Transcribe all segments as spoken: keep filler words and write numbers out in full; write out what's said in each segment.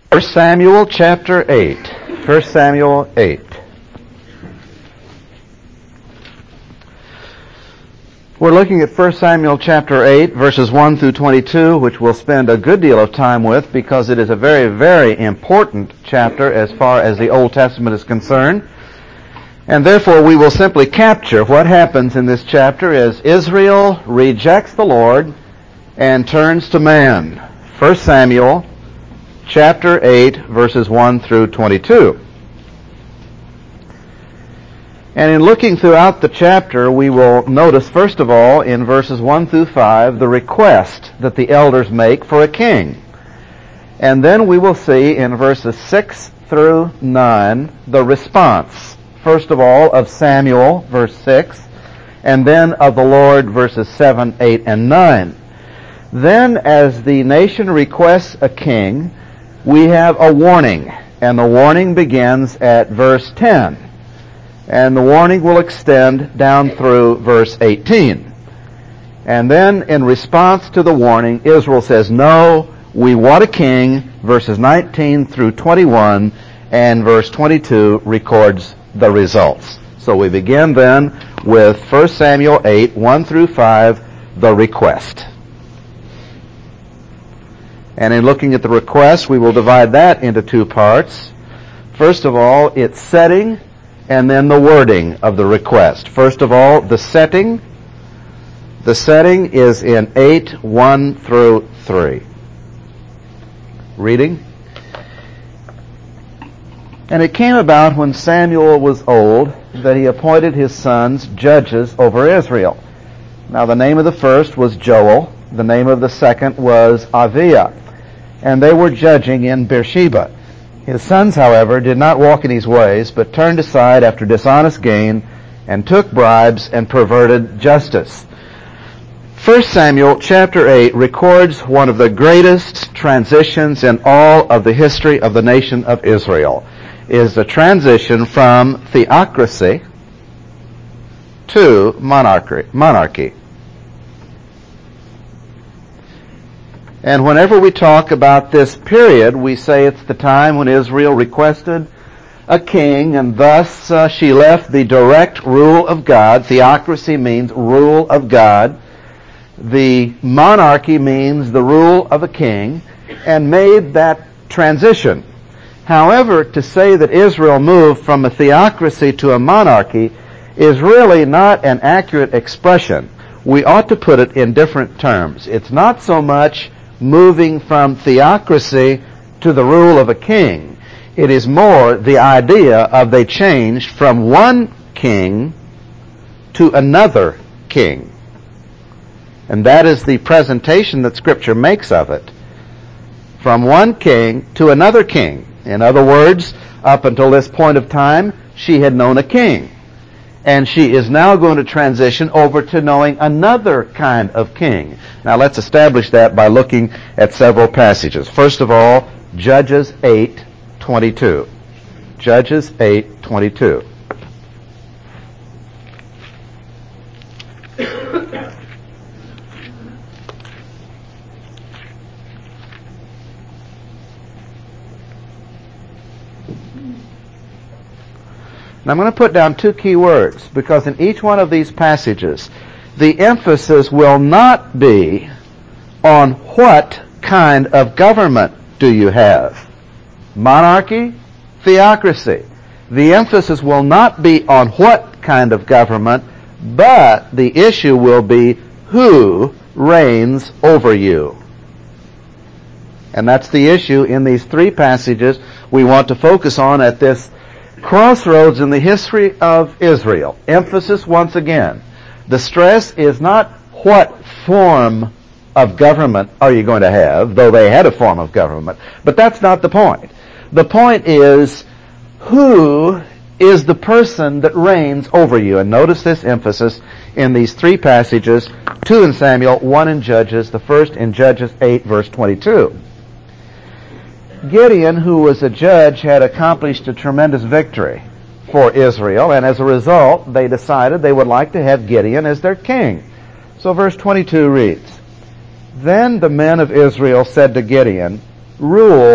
First Samuel chapter eight. First Samuel eight. We're looking at First Samuel chapter eight, verses one through twenty-two, which we'll spend a good deal of time with because it is a very, very important chapter as far as the Old Testament is concerned. And therefore we will simply capture what happens in this chapter as Israel rejects the Lord and turns to man. First Samuel chapter eight, verses one through twenty-two. And in looking throughout the chapter, we will notice, first of all, in verses one through five, the request that the elders make for a king. And then we will see in verses six through nine, the response, first of all, of Samuel, verse six, and then of the Lord, verses seven, eight, and nine. Then, as the nation requests a king, we have a warning, and the warning begins at verse ten. And the warning will extend down through verse eighteen. And then, in response to the warning, Israel says, no, we want a king, verses nineteen through twenty-one, and verse twenty-two records the results. So we begin then with First Samuel eight, one through five, the request. And in looking at the request, we will divide that into two parts. First of all, its setting, and then the wording of the request. First of all, the setting. The setting is in eight, one through three. Reading. And it came about when Samuel was old that he appointed his sons judges over Israel. Now the name of the first was Joel. The name of the second was Aviah. And they were judging in Beersheba. His sons, however, did not walk in his ways, but turned aside after dishonest gain, and took bribes and perverted justice. First Samuel chapter eight records one of the greatest transitions in all of the history of the nation of Israel. It is the transition from theocracy to monarchy. monarchy. And whenever we talk about this period, we say it's the time when Israel requested a king, and thus uh, she left the direct rule of God. Theocracy means rule of God. The monarchy means the rule of a king, and made that transition. However, to say that Israel moved from a theocracy to a monarchy is really not an accurate expression. We ought to put it in different terms. It's not so much moving from theocracy to the rule of a king. It is more the idea of they changed from one king to another king. And that is the presentation that Scripture makes of it. From one king to another king. In other words, up until this point of time, she had known a king. And she is now going to transition over to knowing another kind of king. Now let's establish that by looking at several passages. First of all, Judges eight twenty-two. Judges eight twenty-two. Now I'm going to put down two key words, because in each one of these passages, the emphasis will not be on what kind of government do you have. Monarchy, theocracy. The emphasis will not be on what kind of government, but the issue will be who reigns over you. And that's the issue in these three passages we want to focus on at this crossroads in the history of Israel. Emphasis once again. The stress is not what form of government are you going to have, though they had a form of government, but that's not the point. The point is who is the person that reigns over you. And notice this emphasis in these three passages, two in Samuel, one in Judges, the first in Judges eight, verse twenty-two. Gideon, who was a judge, had accomplished a tremendous victory for Israel, and as a result, they decided they would like to have Gideon as their king. So verse twenty-two reads, Then the men of Israel said to Gideon, Rule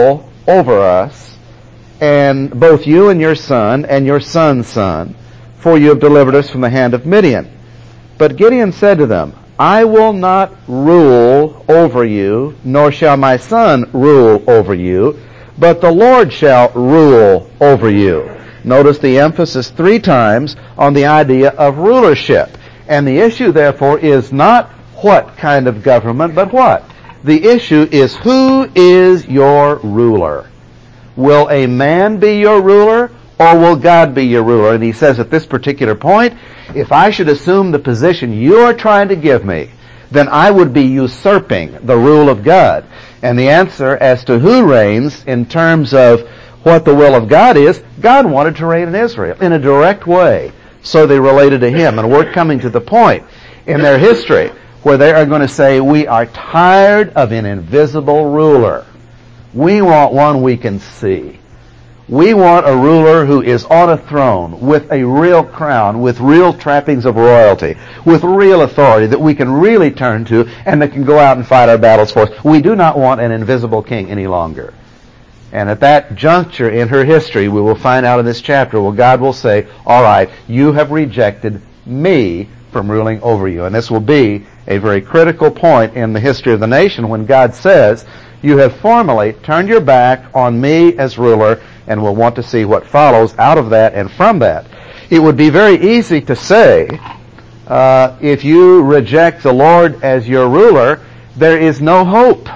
over us, and both you and your son and your son's son, for you have delivered us from the hand of Midian. But Gideon said to them, I will not rule over you, nor shall my son rule over you, but the Lord shall rule over you. Notice the emphasis three times on the idea of rulership. And the issue, therefore, is not what kind of government, but what? The issue is who is your ruler? Will a man be your ruler, or will God be your ruler? And he says at this particular point, if I should assume the position you are trying to give me, then I would be usurping the rule of God. And the answer as to who reigns in terms of what the will of God is, God wanted to reign in Israel in a direct way. So they related to him. And we're coming to the point in their history where they are going to say, we are tired of an invisible ruler. We want one we can see. We want a ruler who is on a throne with a real crown, with real trappings of royalty, with real authority that we can really turn to and that can go out and fight our battles for us. We do not want an invisible king any longer. And at that juncture in her history, we will find out in this chapter where God will say, all right, you have rejected me from ruling over you. And this will be a very critical point in the history of the nation when God says, you have formally turned your back on me as ruler, and we'll want to see what follows out of that and from that. It would be very easy to say, uh, if you reject the Lord as your ruler, there is no hope.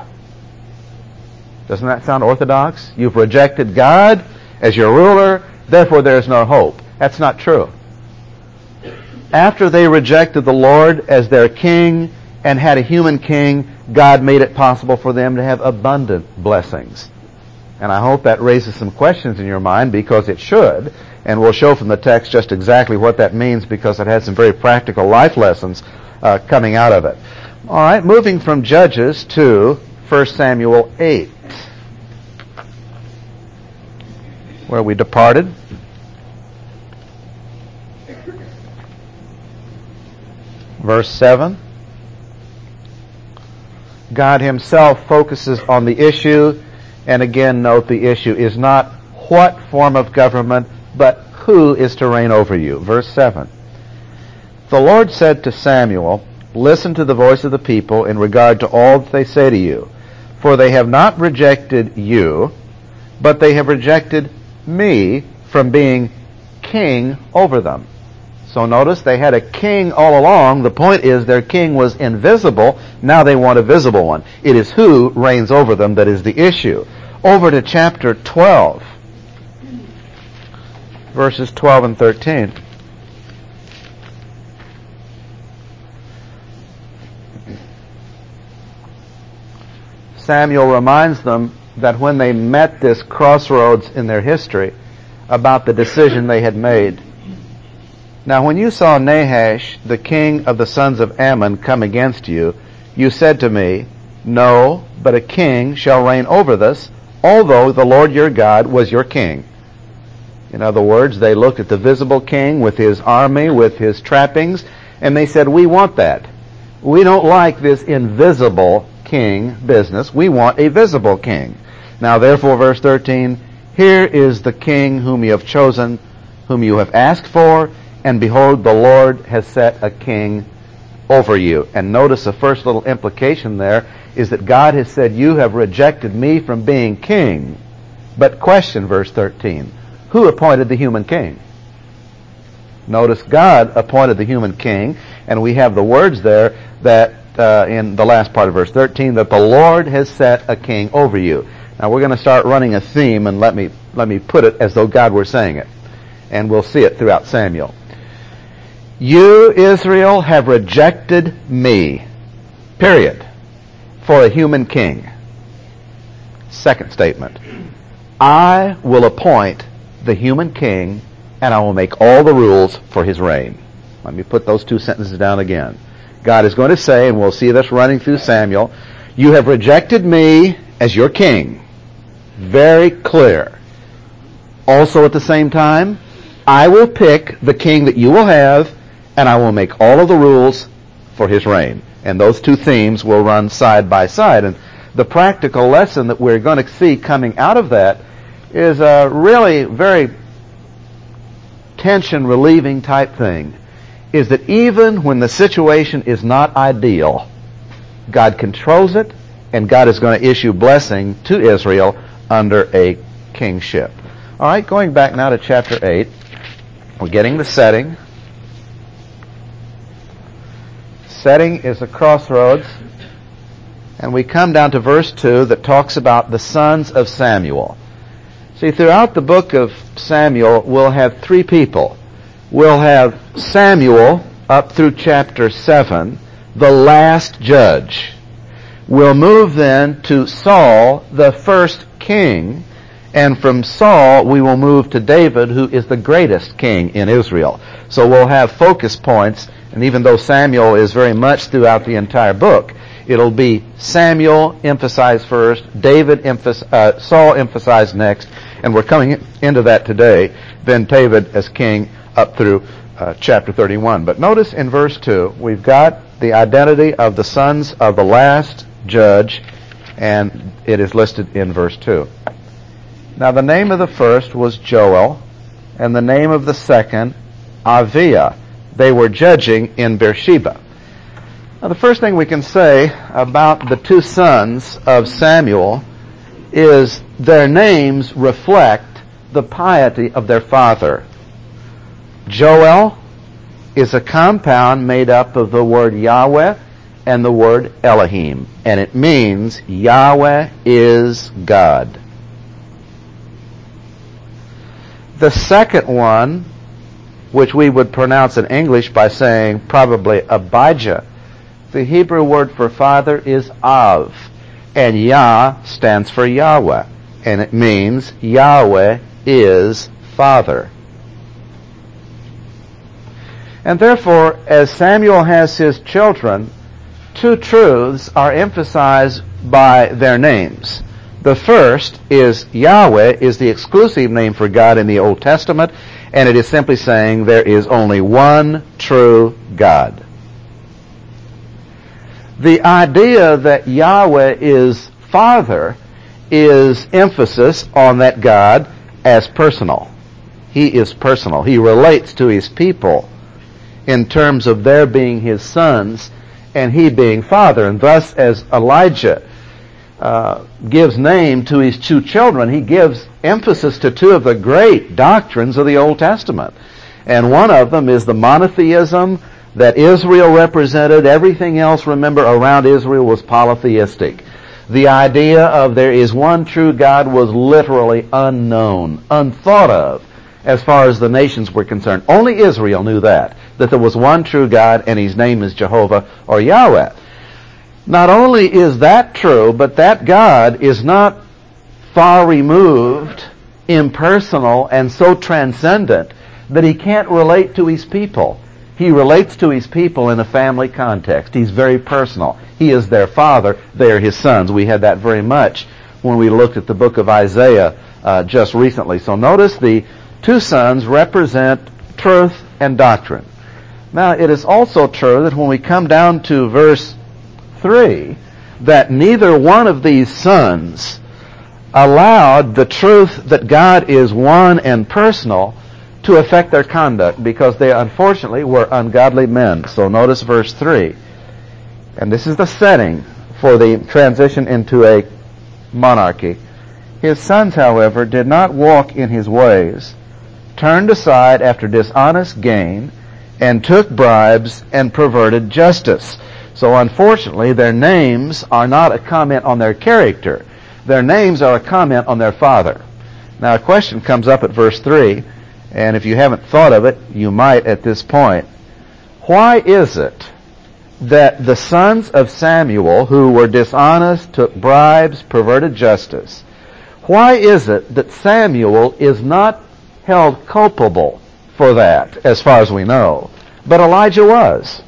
Doesn't that sound orthodox? You've rejected God as your ruler, therefore there is no hope. That's not true. After they rejected the Lord as their king and had a human king, God made it possible for them to have abundant blessings. And I hope that raises some questions in your mind, because it should. And we'll show from the text just exactly what that means, because it has some very practical life lessons uh, coming out of it. All right, moving from Judges to First Samuel eight, where we departed. Verse seven. God himself focuses on the issue, and again note the issue is not what form of government, but who is to reign over you. Verse seven. The Lord said to Samuel, listen to the voice of the people in regard to all that they say to you, for they have not rejected you, but they have rejected me from being king over them. So notice they had a king all along. The point is their king was invisible. Now they want a visible one. It is who reigns over them that is the issue. Over to chapter twelve, verses twelve and thirteen. Samuel reminds them that when they met this crossroads in their history about the decision they had made. Now when you saw Nahash, the king of the sons of Ammon, come against you, you said to me, no, but a king shall reign over us, although the Lord your God was your king. In other words, they looked at the visible king with his army, with his trappings, and they said, we want that. We don't like this invisible king business. We want a visible king. Now therefore, verse thirteen, here is the king whom you have chosen, whom you have asked for, and behold, the Lord has set a king over you. And notice the first little implication there is that God has said, you have rejected me from being king. But question, verse thirteen, who appointed the human king? Notice God appointed the human king, and we have the words there that uh, in the last part of verse thirteen, that the Lord has set a king over you. Now we're going to start running a theme, and let me let me put it as though God were saying it. And we'll see it throughout Samuel. You, Israel, have rejected me, period, for a human king. Second statement, I will appoint the human king, and I will make all the rules for his reign. Let me put those two sentences down again. God is going to say, and we'll see this running through Samuel, you have rejected me as your king. Very clear. Also at the same time, I will pick the king that you will have, and I will make all of the rules for his reign. And those two themes will run side by side. And the practical lesson that we're going to see coming out of that is a really very tension-relieving type thing, is that even when the situation is not ideal, God controls it, and God is going to issue blessing to Israel under a kingship. All right, going back now to chapter eight, we're getting the setting. Setting is a crossroads, and we come down to verse two that talks about the sons of Samuel. See, throughout the book of Samuel, we'll have three people. We'll have Samuel up through chapter seven, the last judge. We'll move then to Saul, the first king, and from Saul we will move to David, who is the greatest king in Israel. So we'll have focus points, and even though Samuel is very much throughout the entire book, it'll be Samuel emphasized first, David emph- uh, Saul emphasized next, and we're coming into that today, then David as king up through uh, chapter thirty-one. But notice in verse two, we've got the identity of the sons of the last judge, and it is listed in verse two. Now the name of the first was Joel, and the name of the second, Aviah. They were judging in Beersheba. Now the first thing we can say about the two sons of Samuel is their names reflect the piety of their father. Joel is a compound made up of the word Yahweh and the word Elohim, and it means Yahweh is God. The second one, which we would pronounce in English by saying probably Abijah, the Hebrew word for father is Av, and Yah stands for Yahweh, and it means Yahweh is Father. And therefore, as Samuel has his children, two truths are emphasized by their names. The first is Yahweh is the exclusive name for God in the Old Testament, and it is simply saying there is only one true God. The idea that Yahweh is Father is emphasis on that God as personal. He is personal. He relates to his people in terms of their being his sons and he being Father. And thus, as Elijah uh, gives name to his two children, he gives emphasis to two of the great doctrines of the Old Testament. And one of them is the monotheism that Israel represented. Everything else, remember, around Israel was polytheistic. The idea of there is one true God was literally unknown, unthought of, as far as the nations were concerned. Only Israel knew that, that there was one true God, and his name is Jehovah or Yahweh. Not only is that true, but that God is not far removed, impersonal, and so transcendent that he can't relate to his people. He relates to his people in a family context. He's very personal. He is their father. They are his sons. We had that very much when we looked at the book of Isaiah uh, just recently. So notice the two sons represent truth and doctrine. Now, it is also true that when we come down to verse three, that neither one of these sons allowed the truth that God is one and personal to affect their conduct, because they unfortunately were ungodly men. So notice verse three. And this is the setting for the transition into a monarchy. His sons, however, did not walk in his ways, turned aside after dishonest gain, and took bribes and perverted justice. So unfortunately, their names are not a comment on their character. Their names are a comment on their father. Now a question comes up at verse three, and if you haven't thought of it, you might at this point. Why is it that the sons of Samuel, who were dishonest, took bribes, perverted justice, why is it that Samuel is not held culpable for that, as far as we know, but Elijah was?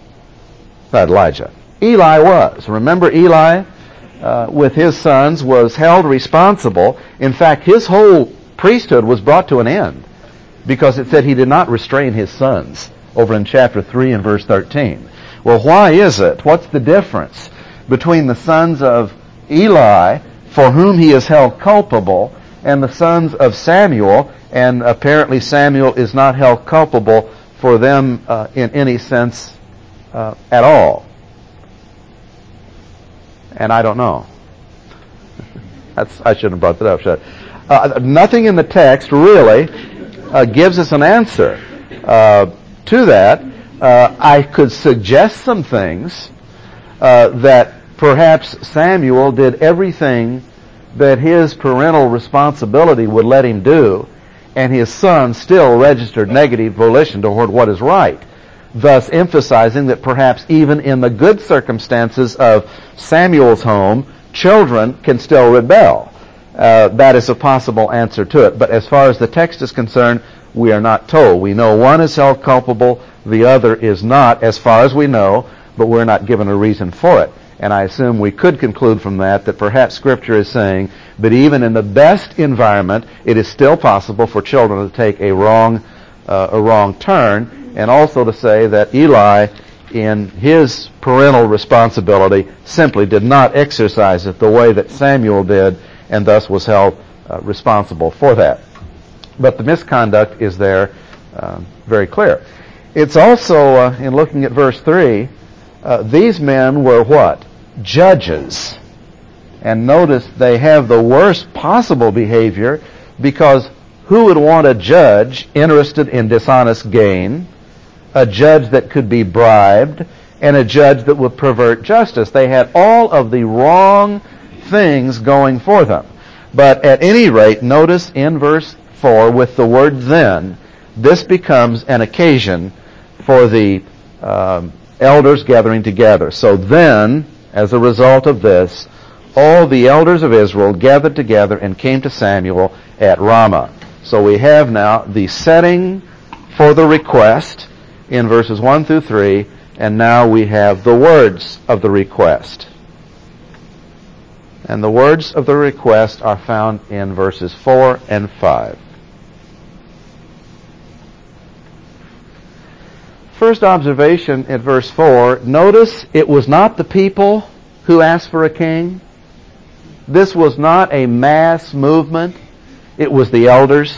Not Elijah. Eli was. Remember, Eli, uh, with his sons, was held responsible. In fact, his whole priesthood was brought to an end, because it said he did not restrain his sons, over in chapter three and verse thirteen. Well, why is it? What's the difference between the sons of Eli, for whom he is held culpable, and the sons of Samuel, and apparently Samuel is not held culpable for them uh, in any sense uh, at all. And I don't know. That's, I shouldn't have brought that up, should I? Uh, nothing in the text really uh, gives us an answer uh, to that. Uh, I could suggest some things uh, that perhaps Samuel did everything that his parental responsibility would let him do, and his son still registered negative volition toward what is right, thus emphasizing that perhaps even in the good circumstances of Samuel's home, children can still rebel. Uh, that is a possible answer to it. But as far as the text is concerned, we are not told. We know one is held culpable, the other is not, as far as we know, but we're not given a reason for it. And I assume we could conclude from that that perhaps Scripture is saying that even in the best environment, it is still possible for children to take a wrong, uh, a wrong turn, and also to say that Eli, in his parental responsibility, simply did not exercise it the way that Samuel did, and thus was held uh, responsible for that. But the misconduct is there uh, very clear. It's also, uh, in looking at verse three, uh, these men were what? Judges. And notice they have the worst possible behavior, because who would want a judge interested in dishonest gain, a judge that could be bribed, and a judge that would pervert justice? They had all of the wrong things going for them. But at any rate, notice in verse four, with the word then, this becomes an occasion for the um, elders gathering together. So then, as a result of this, all the elders of Israel gathered together and came to Samuel at Ramah. So we have now the setting for the request in verses one through three, and now we have the words of the request. And the words of the request are found in verses four and five. First observation at verse four, notice it was not the people who asked for a king. This was not a mass movement. It was the elders.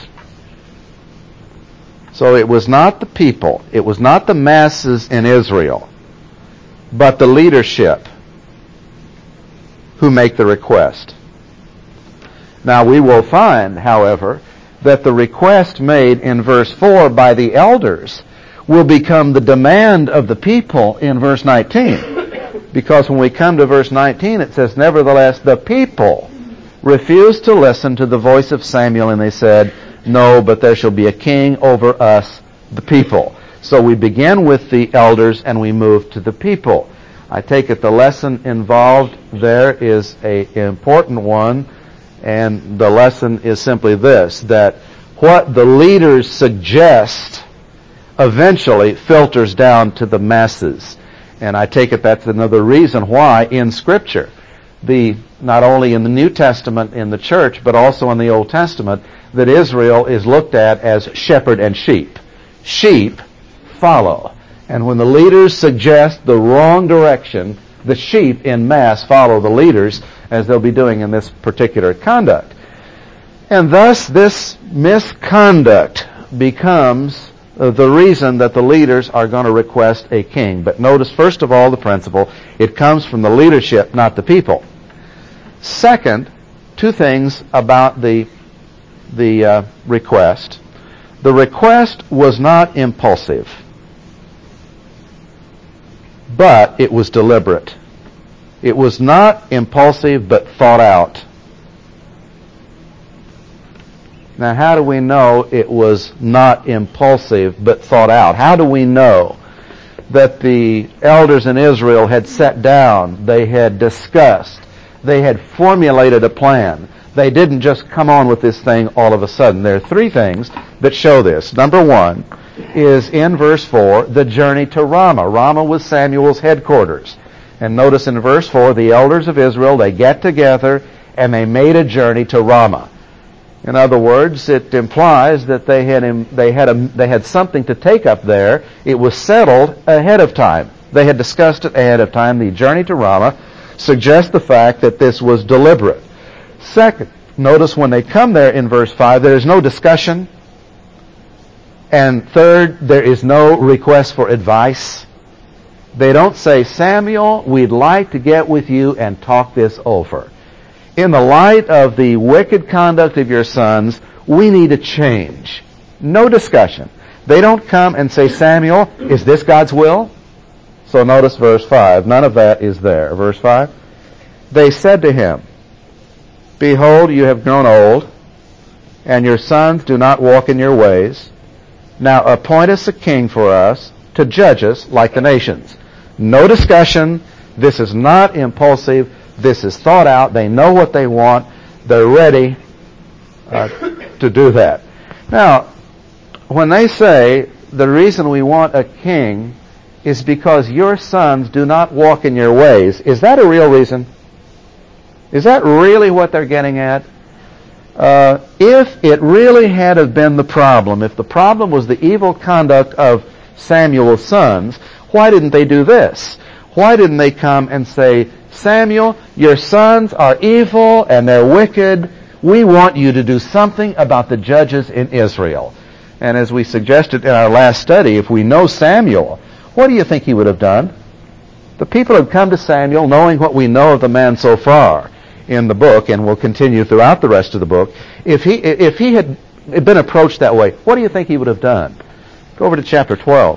So it was not the people. It was not the masses in Israel, but the leadership who make the request. Now we will find, however, that the request made in verse four by the elders will become the demand of the people in verse nineteen. Because when we come to verse nineteen, it says, nevertheless, the people refused to listen to the voice of Samuel, and they said, no, but there shall be a king over us, the people. So we begin with the elders and we move to the people. I take it the lesson involved there is an important one, and the lesson is simply this, that what the leaders suggest eventually filters down to the masses. And I take it that's another reason why in Scripture, the not only in the New Testament in the church, but also in the Old Testament, that Israel is looked at as shepherd and sheep. Sheep follow. And when the leaders suggest the wrong direction, the sheep in mass follow the leaders, as they'll be doing in this particular conduct. And thus this misconduct becomes the reason that the leaders are going to request a king. But notice, first of all, the principle. It comes from the leadership, not the people. Second, two things about the, the uh, request. The request was not impulsive, but it was deliberate. It was not impulsive, but thought out. Now, how do we know it was not impulsive but thought out? How do we know that the elders in Israel had sat down, they had discussed, they had formulated a plan? They didn't just come on with this thing all of a sudden. There are three things that show this. Number one is in verse four, the journey to Ramah. Ramah was Samuel's headquarters. And notice in verse four, the elders of Israel, they get together and they made a journey to Ramah. In other words, it implies that they had they had a, they had something to take up there. It was settled ahead of time. They had discussed it ahead of time, the journey to Ramah. suggests the fact that this was deliberate. Second, notice when they come there in verse five, there is no discussion. And third, there is no request for advice. They don't say, Samuel, we'd like to get with you and talk this over. In the light of the wicked conduct of your sons, we need a change. No discussion. They don't come and say, Samuel, is this God's will? So notice verse five. None of that is there. Verse five. They said to him, Behold, you have grown old, and your sons do not walk in your ways. Now appoint us a king for us to judge us like the nations. No discussion. This is not impulsive. This is thought out. They know what they want. They're ready uh, to do that. Now, when they say the reason we want a king is because your sons do not walk in your ways, is that a real reason? Is that really what they're getting at? Uh, if it really had have been the problem, if the problem was the evil conduct of Samuel's sons, why didn't they do this? Why didn't they come and say, Samuel, your sons are evil and they're wicked. We want you to do something about the judges in Israel. And as we suggested in our last study, if we know Samuel, what do you think he would have done? The people had come to Samuel knowing what we know of the man so far in the book, and will continue throughout the rest of the book. If he, if he had been approached that way, what do you think he would have done? Go over to chapter twelve.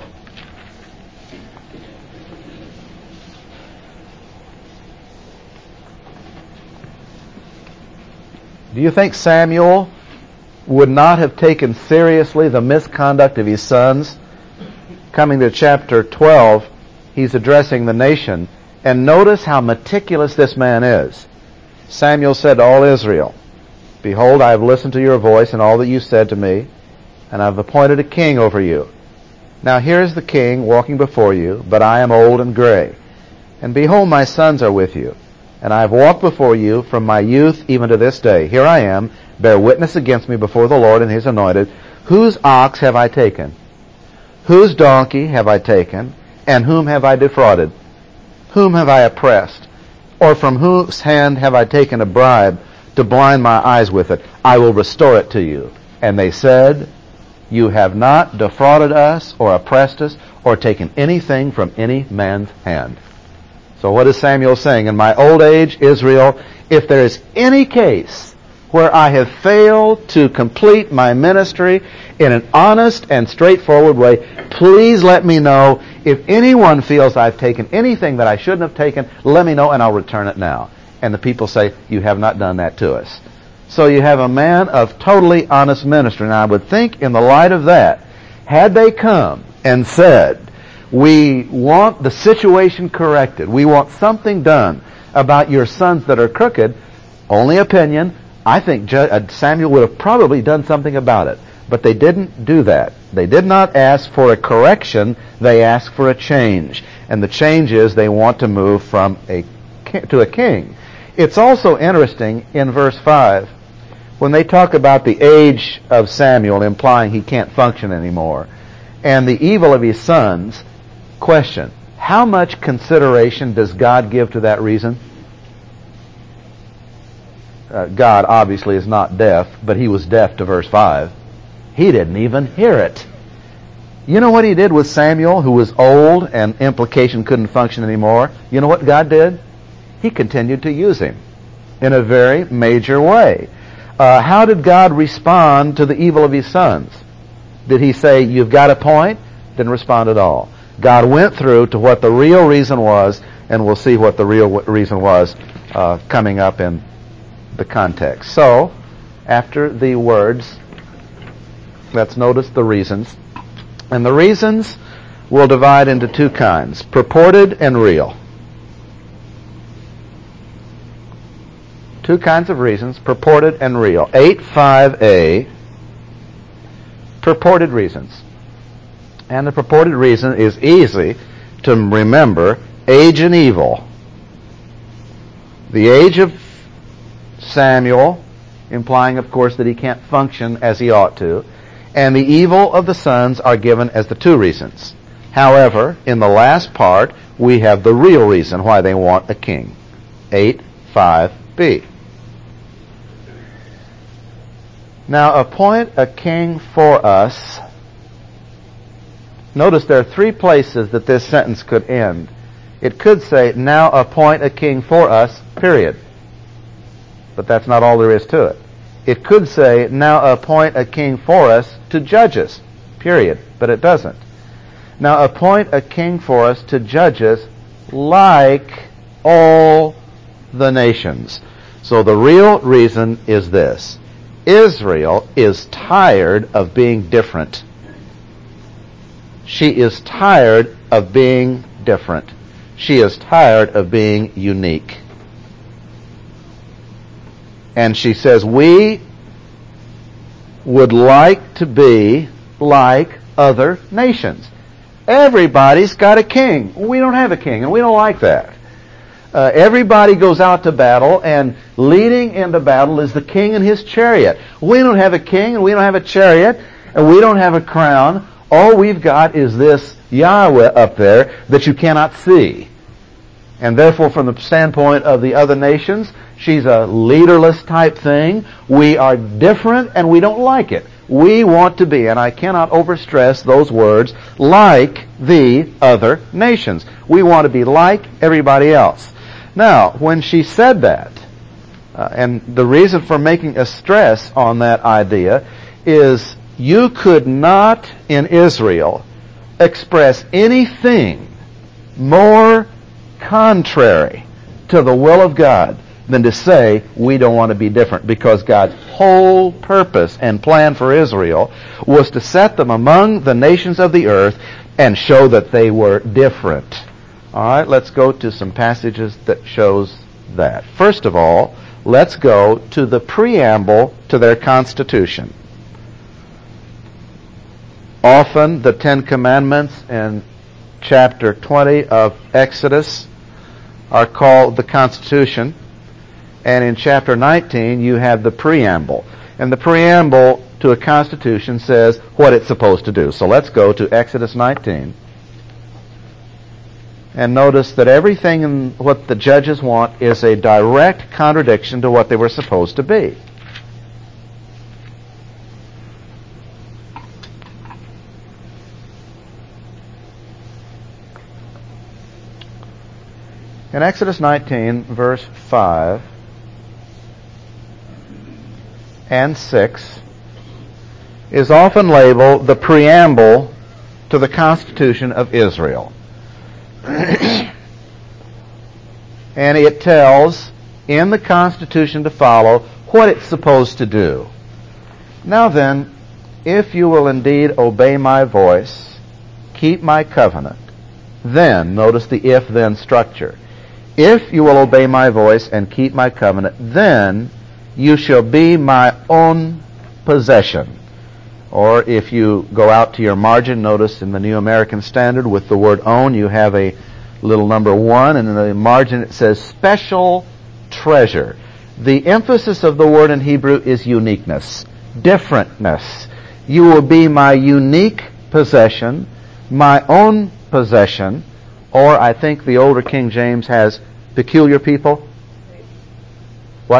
Do you think Samuel would not have taken seriously the misconduct of his sons? Coming to chapter twelve, he's addressing the nation. And notice how meticulous this man is. Samuel said to all Israel, Behold, I have listened to your voice and all that you said to me, and I have appointed a king over you. Now here is the king walking before you, but I am old and gray. And behold, my sons are with you. And I have walked before you from my youth even to this day. Here I am, bear witness against me before the Lord and his anointed. Whose ox have I taken? Whose donkey have I taken? And whom have I defrauded? Whom have I oppressed? Or from whose hand have I taken a bribe to blind my eyes with it? I will restore it to you. And they said, You have not defrauded us or oppressed us or taken anything from any man's hand. So what is Samuel saying? In my old age, Israel, if there is any case where I have failed to complete my ministry in an honest and straightforward way, please let me know. If anyone feels I've taken anything that I shouldn't have taken, let me know and I'll return it now. And the people say, You have not done that to us. So you have a man of totally honest ministry. And I would think in the light of that, had they come and said, we want the situation corrected, we want something done about your sons that are crooked, only opinion, I think Samuel would have probably done something about it. But they didn't do that. They did not ask for a correction, they asked for a change. And the change is they want to move from a to a king. It's also interesting in verse five, when they talk about the age of Samuel, implying he can't function anymore, and the evil of his sons, question, how much consideration does God give to that reason? Uh, God obviously is not deaf, but he was deaf to verse five. He didn't even hear it. You know what he did with Samuel, who was old and implication couldn't function anymore? You know what God did? He continued to use him in a very major way. Uh, how did God respond to the evil of his sons? Did he say, you've got a point? Didn't respond at all. God went through to what the real reason was, and we'll see what the real reason was uh, coming up in the context. So, after the words, let's notice the reasons. And the reasons we'll divide into two kinds, purported and real. Two kinds of reasons, purported and real. eight five A, purported reasons. And the purported reason is easy to remember, age and evil. The age of Samuel, implying, of course, that he can't function as he ought to, and the evil of the sons are given as the two reasons. However, in the last part, we have the real reason why they want a king. eight five b. Now appoint a king for us. Notice there are three places that this sentence could end. It could say, now appoint a king for us, period. But that's not all there is to it. It could say, now appoint a king for us to judge us, period. But it doesn't. Now appoint a king for us to judge us like all the nations. So the real reason is this. Israel is tired of being different. She is tired of being different. She is tired of being unique. And she says, we would like to be like other nations. Everybody's got a king. We don't have a king, and we don't like that. Uh, everybody goes out to battle, and leading into battle is the king and his chariot. We don't have a king, and we don't have a chariot, and we don't have a crown. All we've got is this Yahweh up there that you cannot see. And therefore, from the standpoint of the other nations, she's a leaderless type thing. We are different, and we don't like it. We want to be, and I cannot overstress those words, like the other nations. We want to be like everybody else. Now, when she said that, uh, and the reason for making a stress on that idea is you could not in Israel express anything more contrary to the will of God than to say we don't want to be different, because God's whole purpose and plan for Israel was to set them among the nations of the earth and show that they were different. All right, let's go to some passages that shows that. First of all, let's go to the preamble to their constitution. Often the Ten Commandments in chapter twenty of Exodus are called the Constitution. And in chapter nineteen, you have the preamble. And the preamble to a constitution says what it's supposed to do. So let's go to Exodus nineteen. And notice that everything in what the judges want is a direct contradiction to what they were supposed to be. In Exodus nineteen, verse five and six is often labeled the preamble to the Constitution of Israel. And it tells in the Constitution to follow what it's supposed to do. Now then, if you will indeed obey my voice, keep my covenant, then, notice the if-then structure. If you will obey my voice and keep my covenant, then you shall be my own possession. Or if you go out to your margin, notice in the New American Standard with the word own, you have a little number one, and in the margin it says special treasure. The emphasis of the word in Hebrew is uniqueness, differentness. You will be my unique possession, my own possession, or I think the older King James has peculiar people. What?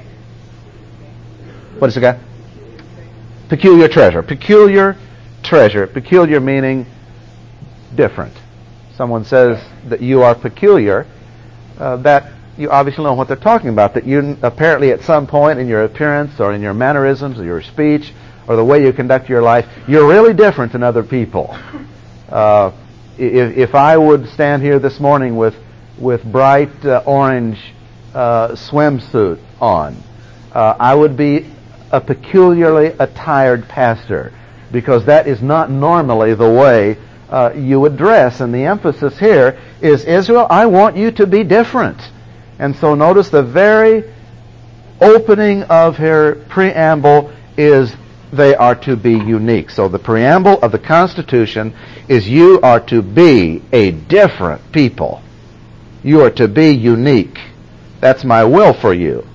What does it got? Peculiar treasure. Peculiar treasure. Peculiar meaning different. Someone says that you are peculiar, uh, that you obviously know what they're talking about, that you apparently at some point in your appearance or in your mannerisms or your speech or the way you conduct your life, you're really different than other people. Uh, if, if I would stand here this morning with, with bright uh, orange uh, swimsuit on, uh, I would be a peculiarly attired pastor, because that is not normally the way uh, you would dress. And the emphasis here is, Israel, I want you to be different. And so notice the very opening of her preamble is they are to be unique. So the preamble of the Constitution is you are to be a different people. You are to be unique. That's my will for you.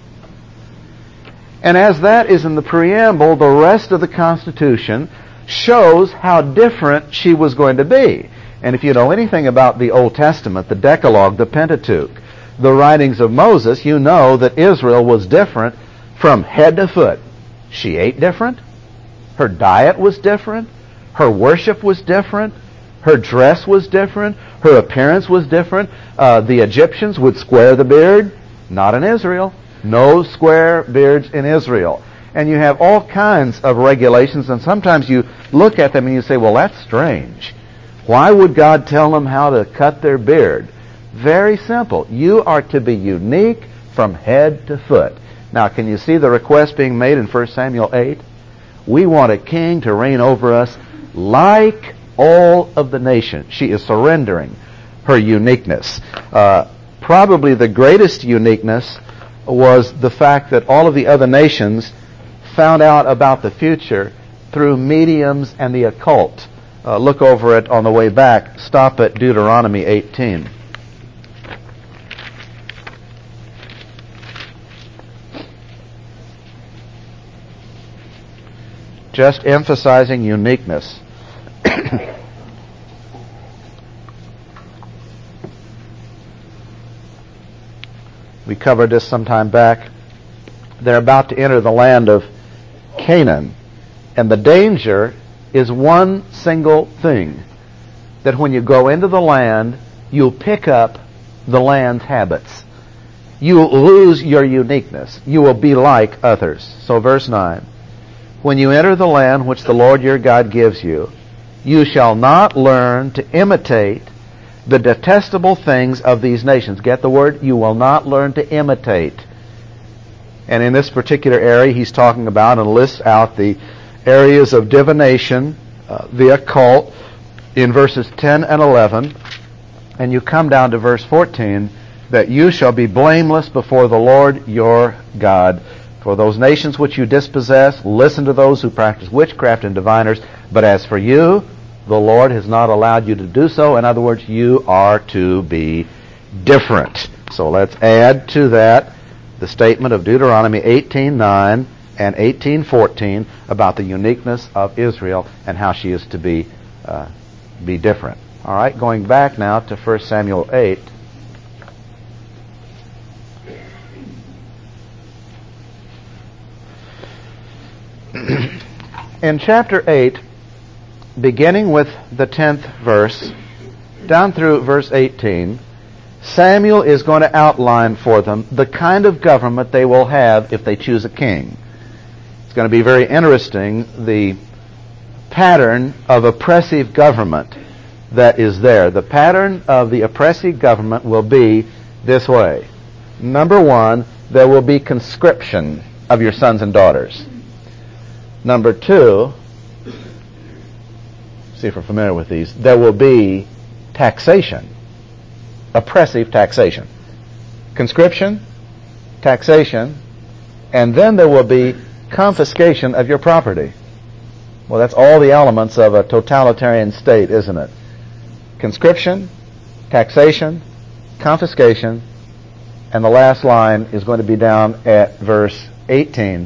And as that is in the preamble, the rest of the Constitution shows how different she was going to be. And if you know anything about the Old Testament, the Decalogue, the Pentateuch, the writings of Moses, you know that Israel was different from head to foot. She ate different. Her diet was different. Her worship was different. Her dress was different. Her appearance was different. Uh, the Egyptians would square the beard. Not in Israel. No square beards in Israel. And you have all kinds of regulations, and sometimes you look at them and you say, well, that's strange. Why would God tell them how to cut their beard? Very simple. You are to be unique from head to foot. Now, can you see the request being made in First Samuel eight? We want a king to reign over us like all of the nation. She is surrendering her uniqueness. Uh, probably the greatest uniqueness was the fact that all of the other nations found out about the future through mediums and the occult. Uh, look over it on the way back. Stop at Deuteronomy eighteen. Just emphasizing uniqueness. We covered this some time back. They're about to enter the land of Canaan, and the danger is one single thing, that when you go into the land, you'll pick up the land's habits. You will lose your uniqueness. You will be like others. So verse nine, when you enter the land which the Lord your God gives you, you shall not learn to imitate the detestable things of these nations. Get the word? You will not learn to imitate. And in this particular area, he's talking about and lists out the areas of divination, uh, the occult, in verses ten and eleven. And you come down to verse fourteen, that you shall be blameless before the Lord your God. For those nations which you dispossess, listen to those who practice witchcraft and diviners. But as for you, the Lord has not allowed you to do so. In other words, you are to be different. So let's add to that the statement of Deuteronomy eighteen nine and eighteen fourteen about the uniqueness of Israel and how she is to be uh, be different. All right, going back now to First Samuel eight. In chapter eight, beginning with the tenth verse, down through verse eighteen, Samuel is going to outline for them the kind of government they will have if they choose a king. It's going to be very interesting, the pattern of oppressive government that is there. The pattern of the oppressive government will be this way. Number one, there will be conscription of your sons and daughters. Number two, see if we're familiar with these, there will be taxation. Oppressive taxation. Conscription, taxation, and then there will be confiscation of your property. Well, that's all the elements of a totalitarian state, isn't it? Conscription, taxation, confiscation, and the last line is going to be down at verse eighteen,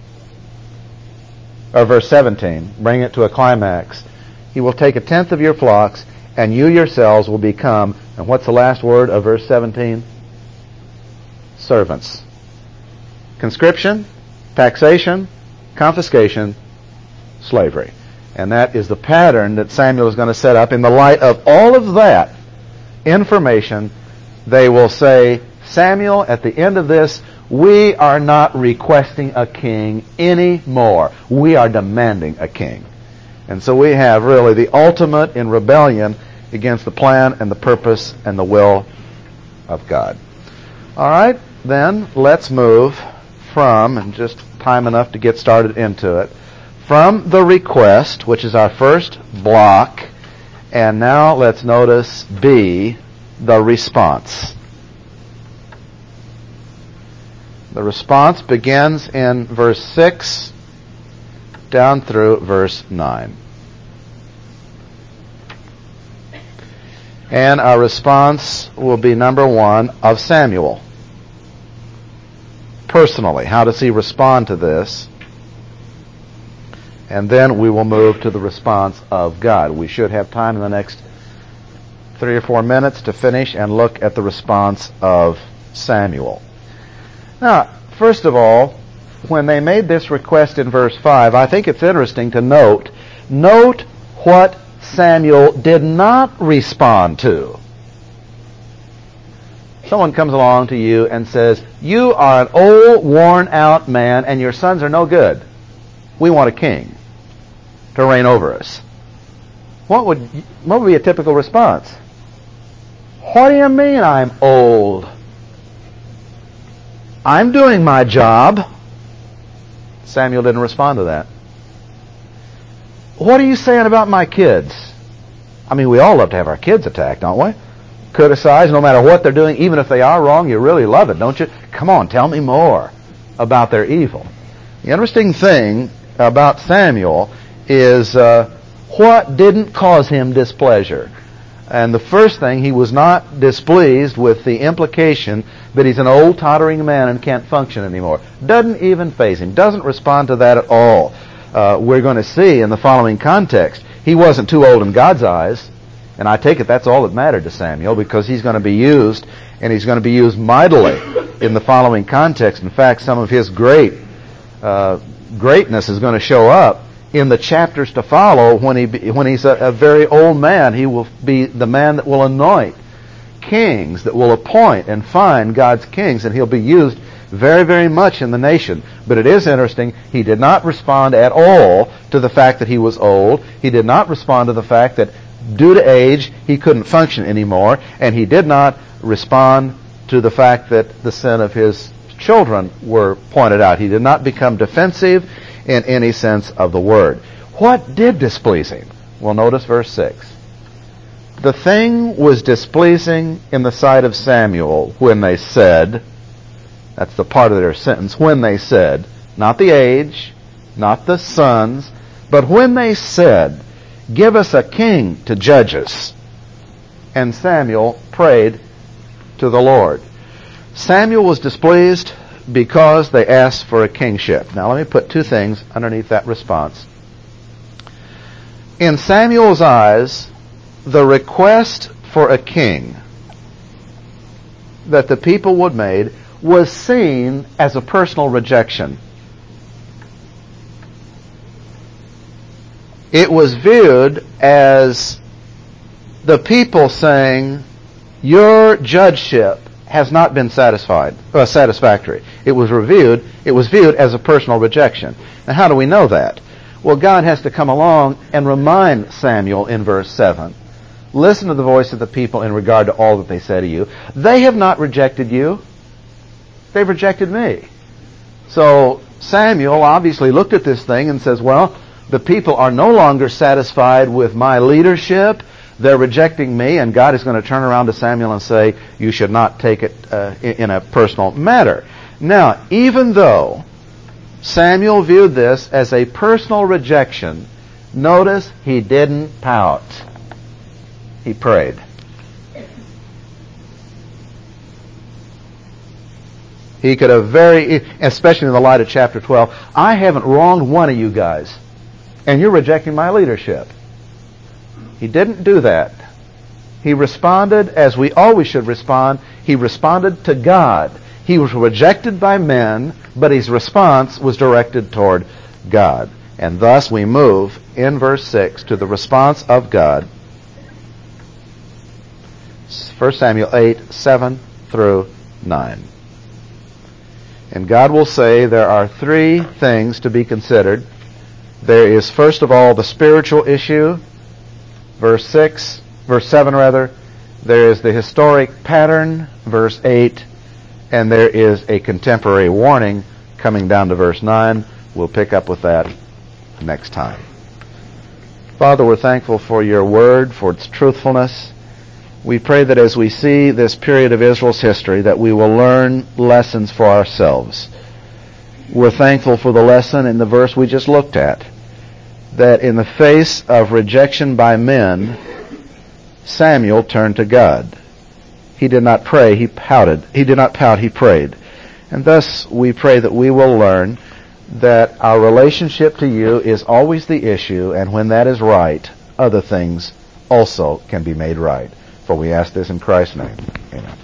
or verse seventeen, bring it to a climax. He will take a tenth of your flocks, and you yourselves will become, and what's the last word of verse seventeen? Servants. Conscription, taxation, confiscation, slavery. And that is the pattern that Samuel is going to set up. In the light of all of that information, they will say, Samuel, at the end of this, we are not requesting a king anymore. We are demanding a king. And so we have really the ultimate in rebellion against the plan and the purpose and the will of God. All right, then let's move from, and just time enough to get started into it, from the request, which is our first block, and now let's notice B, the response. The response begins in verse six down through verse nine. And our response will be number one of Samuel. Personally, how does he respond to this? And then we will move to the response of God. We should have time in the next three or four minutes to finish and look at the response of Samuel. Now, first of all, when they made this request in verse five, I think it's interesting to note, note what Samuel did not respond to. Someone comes along to you and says, you are an old, worn-out man, and your sons are no good. We want a king to reign over us. What would, what would be a typical response? What do you mean I'm old? I'm doing my job. Samuel didn't respond to that. What are you saying about my kids? I mean, we all love to have our kids attacked, don't we? Criticized, no matter what they're doing, even if they are wrong, you really love it, don't you? Come on, tell me more about their evil. The interesting thing about Samuel is uh, what didn't cause him displeasure. And the first thing, he was not displeased with the implication that he's an old, tottering man and can't function anymore. Doesn't even faze him. Doesn't respond to that at all. Uh, we're going to see in the following context, he wasn't too old in God's eyes. And I take it that's all that mattered to Samuel, because he's going to be used, and he's going to be used mightily in the following context. In fact, some of his great uh, greatness is going to show up in the chapters to follow. When he when he's a, a very old man, he will be the man that will anoint kings, that will appoint and find God's kings, and he'll be used very, very much in the nation. But it is interesting, he did not respond at all to the fact that he was old. He did not respond to the fact that due to age he couldn't function anymore, and he did not respond to the fact that the sin of his children were pointed out. He did not become defensive in any sense of the word. What did displease him? Well, notice verse six. The thing was displeasing in the sight of Samuel when they said, that's the part of their sentence, when they said, not the age, not the sons, but when they said, give us a king to judge us. And Samuel prayed to the Lord. Samuel was displeased because they asked for a kingship. Now let me put two things underneath that response. In Samuel's eyes, the request for a king that the people would make was seen as a personal rejection. It was viewed as the people saying, your judgeship has not been satisfied, uh, satisfactory. It was reviewed, it was viewed as a personal rejection. Now how do we know that? Well, God has to come along and remind Samuel in verse seven, listen to the voice of the people in regard to all that they say to you. They have not rejected you. They've rejected me. So Samuel obviously looked at this thing and says, well, the people are no longer satisfied with my leadership. They're rejecting me, and God is going to turn around to Samuel and say, you should not take it uh, in a personal matter. Now, even though Samuel viewed this as a personal rejection, notice he didn't pout. He prayed. He could have very, especially in the light of chapter twelve, I haven't wronged one of you guys, and you're rejecting my leadership. He didn't do that. He responded as we always should respond. He responded to God. He was rejected by men, but his response was directed toward God. And thus we move in verse six to the response of God. First Samuel eight, seven through nine. And God will say there are three things to be considered. There is, first of all, the spiritual issue. Verse six, verse seven rather. There is the historic pattern, verse eight. And there is a contemporary warning coming down to verse nine. We'll pick up with that next time. Father, we're thankful for your word, for its truthfulness. We pray that as we see this period of Israel's history, that we will learn lessons for ourselves. We're thankful for the lesson in the verse we just looked at, that in the face of rejection by men, Samuel turned to God. He did not pray, he pouted. He did not pout, he prayed. And thus we pray that we will learn that our relationship to you is always the issue, and when that is right, other things also can be made right. For we ask this in Christ's name. Amen.